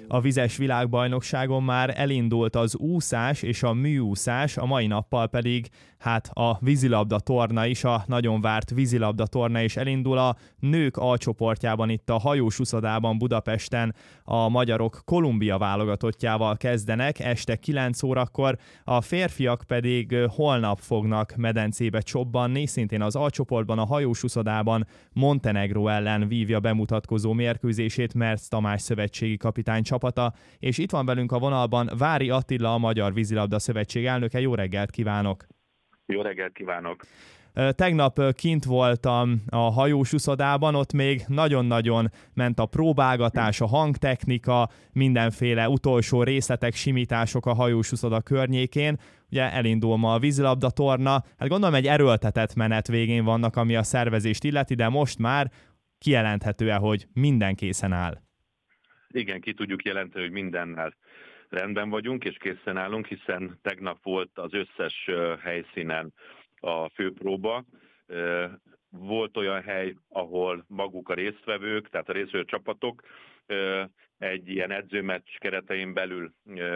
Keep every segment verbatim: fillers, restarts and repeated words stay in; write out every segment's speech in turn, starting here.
A vizes világbajnokságon már elindult az úszás és a műúszás, a mai nappal pedig hát a vízilabda torna is, a nagyon várt vízilabda torna is elindul. A nők A csoportjában itt a hajós úszodában Budapesten a magyarok Kolumbia válogatottjával kezdenek este kilenc órakor, a férfiak pedig holnap fognak medencébe csobbanni, szintén az A csoportban a hajós úszodában Montenegró ellen vívja bemutatkozó mérkőzését Merz Tamás szövetségi kapitány csapata, és itt van velünk a vonalban Vári Attila, a Magyar Vízilabda Szövetség elnöke. Jó reggelt kívánok! Jó reggelt kívánok! Tegnap kint voltam a hajós úszodában, ott még nagyon-nagyon ment a próbálgatás, a hangtechnika, mindenféle utolsó részletek, simítások a hajós úszoda környékén. Ugye elindul ma a vízilabda torna, hát gondolom egy erőltetett menet végén vannak, ami a szervezést illeti, de most már kijelenthető-e, hogy minden készen áll? Igen, ki tudjuk jelenteni, hogy mindennel rendben vagyunk, és készen állunk, hiszen tegnap volt az összes helyszínen a főpróba. Volt olyan hely, ahol maguk a résztvevők, tehát a résztvevő csapatok egy ilyen edzőmeccs keretein belül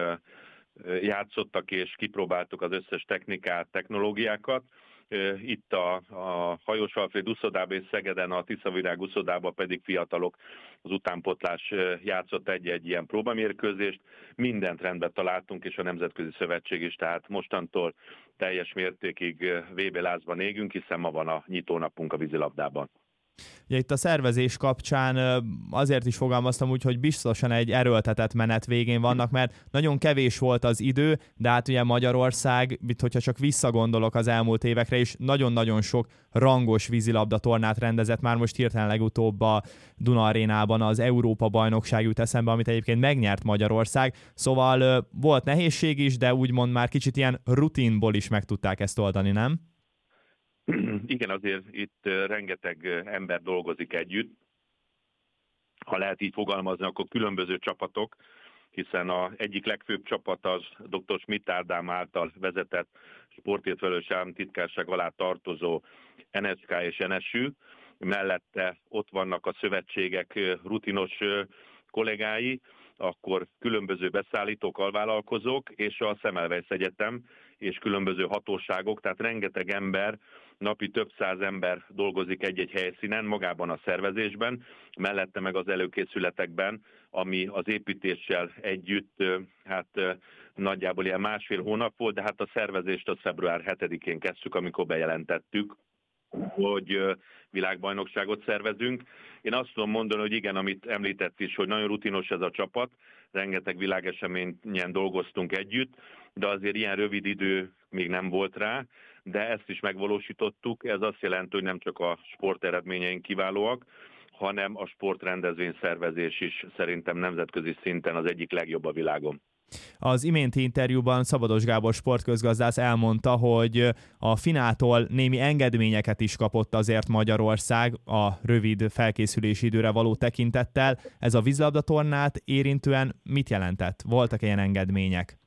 játszottak, és kipróbáltuk az összes technikát, technológiákat. Itt a, a Hajós Alfréd úszodában és Szegeden, a Tiszavirág úszodában pedig fiatalok az utánpotlás játszott egy-egy ilyen próbamérkőzést. Mindent rendben találtunk, és a Nemzetközi Szövetség is, tehát mostantól teljes mértékig vé bé lázban égünk, hiszen ma van a nyitónapunk a vízilabdában. Ugye itt a szervezés kapcsán azért is fogalmaztam úgy, hogy biztosan egy erőltetett menet végén vannak, mert nagyon kevés volt az idő, de hát ugye Magyarország, itt hogyha csak visszagondolok az elmúlt évekre is, nagyon-nagyon sok rangos vízilabda tornát rendezett, már most hirtelen legutóbb a Duna Arénában az Európa-bajnokság jut eszembe, amit egyébként megnyert Magyarország, szóval volt nehézség is, de úgymond már kicsit ilyen rutinból is meg tudták ezt oldani, nem? Igen, azért itt rengeteg ember dolgozik együtt. Ha lehet így fogalmazni, akkor különböző csapatok, hiszen az egyik legfőbb csapat az dr. Schmidt Ádám által vezetett sportért felelős államtitkárság alá tartozó en es ká és en es ü. Mellette ott vannak a szövetségek rutinos kollégái, akkor különböző beszállítók, alvállalkozók, és a Semmelweis Egyetem, és különböző hatóságok, tehát rengeteg ember, napi több száz ember dolgozik egy-egy helyszínen, magában a szervezésben, mellette meg az előkészületekben, ami az építéssel együtt, hát nagyjából ilyen másfél hónap volt, de hát a szervezést az február hetedikén kezdtük, amikor bejelentettük, hogy világbajnokságot szervezünk. Én azt tudom mondani, hogy igen, amit említett is, hogy nagyon rutinos ez a csapat, rengeteg világeseményen dolgoztunk együtt, de azért ilyen rövid idő még nem volt rá, de ezt is megvalósítottuk. Ez azt jelenti, hogy nem csak a sporteredményeink kiválóak, hanem a sportrendezvény szervezés is szerintem nemzetközi szinten az egyik legjobb a világon. Az iménti interjúban Szabados Gábor sportközgazdász elmondta, hogy a finától némi engedményeket is kapott azért Magyarország a rövid felkészülési időre való tekintettel. Ez a vízilabdatornát érintően mit jelentett? Voltak ilyen engedmények?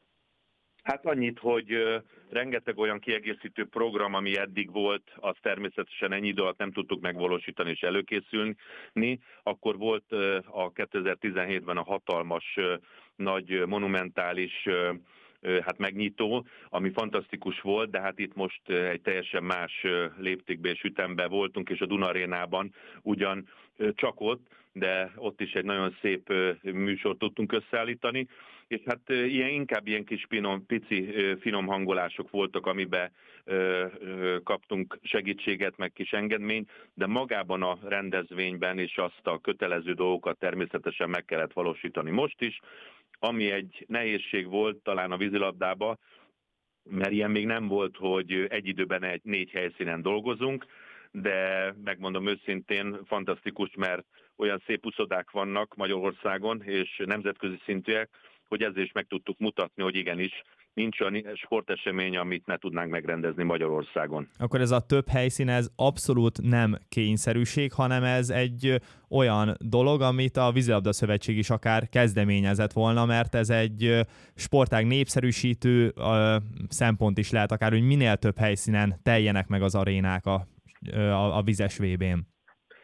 Hát annyit, hogy rengeteg olyan kiegészítő program, ami eddig volt, az természetesen ennyi idő alatt nem tudtuk megvalósítani és előkészülni. Akkor volt a kétezer-tizenhétben a hatalmas, nagy, monumentális hát megnyitó, ami fantasztikus volt, de hát itt most egy teljesen más léptékben és ütemben voltunk, és a Duna Arénában ugyan csak ott, de ott is egy nagyon szép műsort tudtunk összeállítani, és hát ilyen, inkább ilyen kis finom, pici finom hangolások voltak, amiben ö, ö, kaptunk segítséget, meg kis engedményt, de magában a rendezvényben is azt a kötelező dolgokat természetesen meg kellett valósítani most is, ami egy nehézség volt talán a vízilabdában, mert ilyen még nem volt, hogy egy időben egy négy helyszínen dolgozunk, de megmondom őszintén, fantasztikus, mert olyan szép úszodák vannak Magyarországon, és nemzetközi szintűek, hogy ezzel is meg tudtuk mutatni, hogy igenis nincs olyan sportesemény, amit ne tudnánk megrendezni Magyarországon. Akkor ez a több helyszín, ez abszolút nem kényszerűség, hanem ez egy olyan dolog, amit a Vízilabda Szövetség is akár kezdeményezett volna, mert ez egy sportág népszerűsítő szempont is lehet akár, hogy minél több helyszínen teljenek meg az arénák a, a, a vizes vé bén.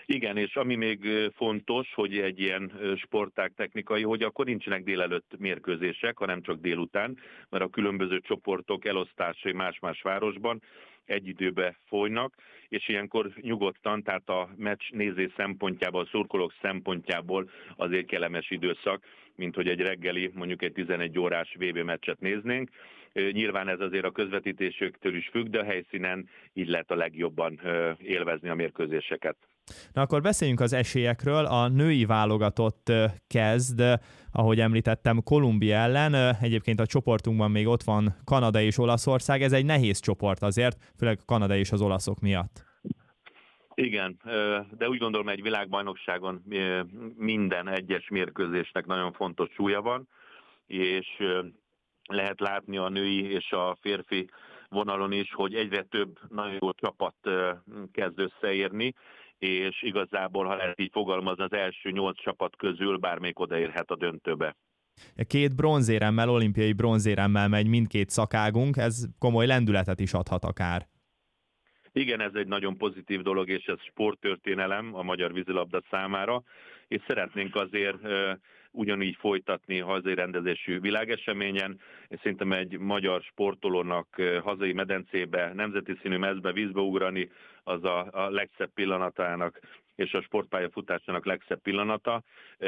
Igen, és ami még fontos, hogy egy ilyen sportág technikai, hogy akkor nincsenek délelőtt mérkőzések, hanem csak délután, mert a különböző csoportok elosztásai más-más városban egy időbe folynak, és ilyenkor nyugodtan, tehát a meccs nézés szempontjából, a szurkolók szempontjából azért kellemes időszak, mint hogy egy reggeli, mondjuk egy tizenegy órás vé bé meccset néznénk. Nyilván ez azért a közvetítésüktől is függ, de a helyszínen így lehet a legjobban élvezni a mérkőzéseket. Na akkor beszéljünk az esélyekről. A női válogatott kezd, ahogy említettem, Kolumbia ellen. Egyébként a csoportunkban még ott van Kanada és Olaszország. Ez egy nehéz csoport azért, főleg Kanada és az olaszok miatt. Igen, de úgy gondolom, egy világbajnokságon minden egyes mérkőzésnek nagyon fontos súlya van, és lehet látni a női és a férfi vonalon is, hogy egyre több nagyon jó csapat kezd összeérni, és igazából, ha lehet így fogalmazni, az első nyolc csapat közül bármelyik odaérhet a döntőbe. Két bronzéremmel, olimpiai bronzéremmel megy mindkét szakágunk, ez komoly lendületet is adhat akár. Igen, ez egy nagyon pozitív dolog, és ez sporttörténelem a magyar vízilabda számára, és szeretnénk azért ugyanígy folytatni hazai rendezésű világeseményen, és szerintem egy magyar sportolónak hazai medencébe, nemzeti színű mezbe vízbe ugrani, az a, a legszebb pillanatának és a sportpálya futásának legszebb pillanata,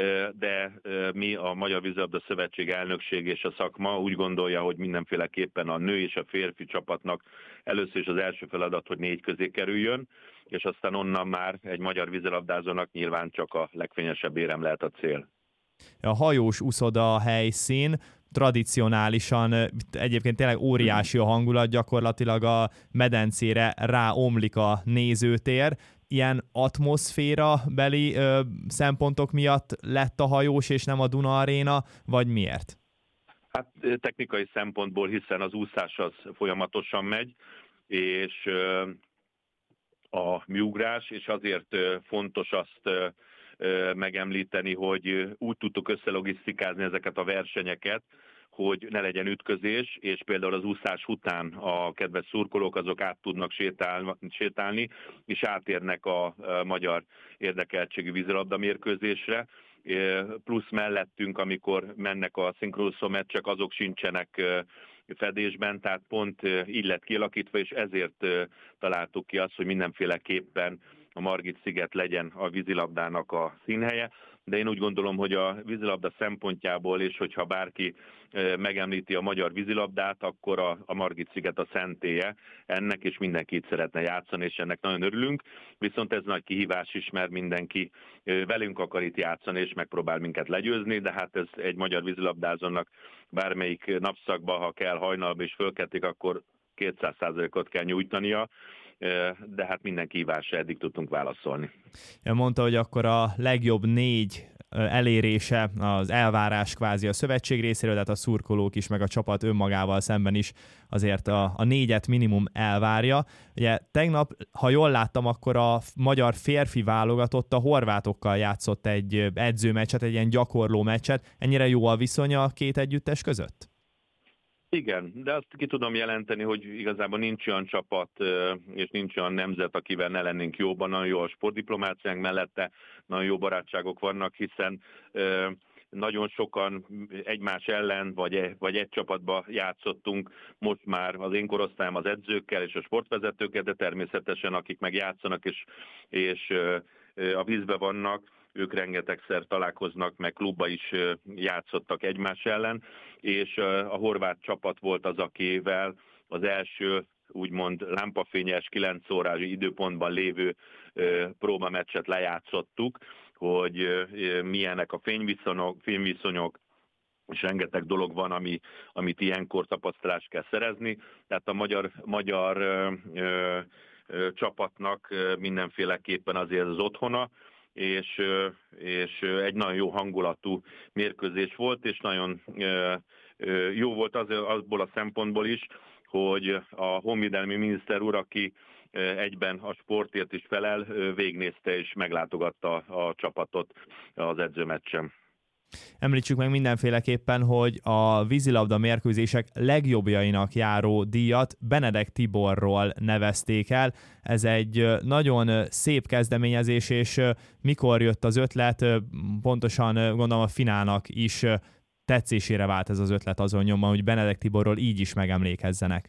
de mi a Magyar Vízilabda Szövetség elnökség és a szakma úgy gondolja, hogy mindenféleképpen a nő és a férfi csapatnak először is az első feladat, hogy négy közé kerüljön, és aztán onnan már egy magyar vízilabdázónak nyilván csak a legfényesebb érem lehet a cél. A hajós úszoda helyszín tradicionálisan, egyébként tényleg óriási a hangulat, gyakorlatilag a medencére ráomlik a nézőtér. Ilyen atmoszféra beli ö, szempontok miatt lett a hajós és nem a Duna Aréna, vagy miért? Hát technikai szempontból, hiszen az úszás az folyamatosan megy, és ö, a műugrás, és azért ö, fontos azt ö, megemlíteni, hogy úgy tudtuk összelogisztikázni ezeket a versenyeket, hogy ne legyen ütközés, és például az úszás után a kedves szurkolók azok át tudnak sétálni, és átérnek a magyar érdekeltségű vízilabda mérkőzésre, plusz mellettünk, amikor mennek a szinkronúszó meccsek, azok sincsenek fedésben, tehát pont így lett kialakítva, és ezért találtuk ki azt, hogy mindenféleképpen a Margit-sziget legyen a vízilabdának a színhelye, de én úgy gondolom, hogy a vízilabda szempontjából, és hogyha bárki megemlíti a magyar vízilabdát, akkor a, a Margit-sziget a szentélye ennek, és mindenki itt szeretne játszani, és ennek nagyon örülünk. Viszont ez nagy kihívás is, mert mindenki velünk akar itt játszani, és megpróbál minket legyőzni, de hát ez egy magyar vízilabdázónak bármelyik napszakban, ha kell hajnalba és fölkeltik, akkor kétszáz százalékot kell nyújtania, de hát minden kihívásra eddig tudtunk válaszolni. Mondta, hogy akkor a legjobb négy elérése az elvárás kvázi a szövetség részéről, tehát a szurkolók is, meg a csapat önmagával szemben is azért a, a négyet minimum elvárja. Ugye tegnap, ha jól láttam, akkor a magyar férfi válogatott a horvátokkal játszott egy edzőmeccset, egy ilyen gyakorló meccset. Ennyire jó a viszony a két együttes között? Igen, de azt ki tudom jelenteni, hogy igazából nincs olyan csapat, és nincs olyan nemzet, akivel ne lennénk jóban, nagyon jó a sportdiplomáciánk mellette, nagyon jó barátságok vannak, hiszen nagyon sokan egymás ellen, vagy, vagy egy csapatba játszottunk, most már az én korosztályom az edzőkkel és a sportvezetőkkel, de természetesen akik meg játszanak és, és a vízbe vannak, ők rengetegszer találkoznak, meg klubba is játszottak egymás ellen, és a horvát csapat volt az, akivel az első úgymond lámpafényes kilenc órás időpontban lévő próbameccset lejátszottuk, hogy milyenek a fényviszonyok, fényviszonyok, és rengeteg dolog van, ami, amit ilyenkor tapasztalást kell szerezni. Tehát a magyar, magyar ö, ö, ö, csapatnak mindenféleképpen azért az otthona, és, és egy nagyon jó hangulatú mérkőzés volt, és nagyon jó volt az, azból a szempontból is, hogy a honvédelmi miniszter úr, aki egyben a sportért is felel, végignézte és meglátogatta a csapatot az edzőmeccsen. Említsük meg mindenféleképpen, hogy a vízilabda mérkőzések legjobbjainak járó díjat Benedek Tiborról nevezték el. Ez egy nagyon szép kezdeményezés, és mikor jött az ötlet, pontosan gondolom a Finának is tetszésére vált ez az ötlet azon nyomban, hogy Benedek Tiborról így is megemlékezzenek.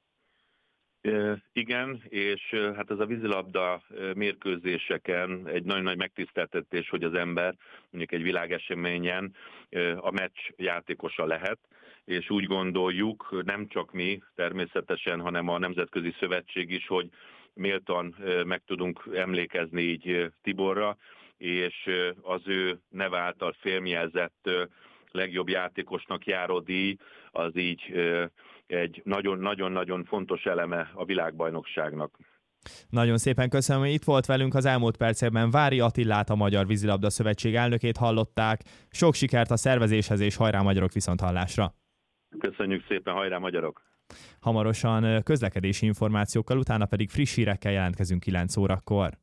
Igen, és hát ez a vízilabda mérkőzéseken egy nagyon nagy megtiszteltetés, hogy az ember mondjuk egy világeseményen a meccs játékosa lehet, és úgy gondoljuk, nem csak mi természetesen, hanem a Nemzetközi Szövetség is, hogy méltan meg tudunk emlékezni így Tiborra, és az ő neve által félmjelzett legjobb játékosnak járó díj, az így egy nagyon-nagyon-nagyon fontos eleme a világbajnokságnak. Nagyon szépen köszönöm, hogy itt volt velünk az elmúlt percekben. Vári Attilát, a Magyar Vízilabda Szövetség elnökét hallották. Sok sikert a szervezéshez, és hajrá magyarok, viszonthallásra! Köszönjük szépen, hajrá magyarok! Hamarosan közlekedési információkkal, utána pedig friss hírekkel jelentkezünk kilenc órakor.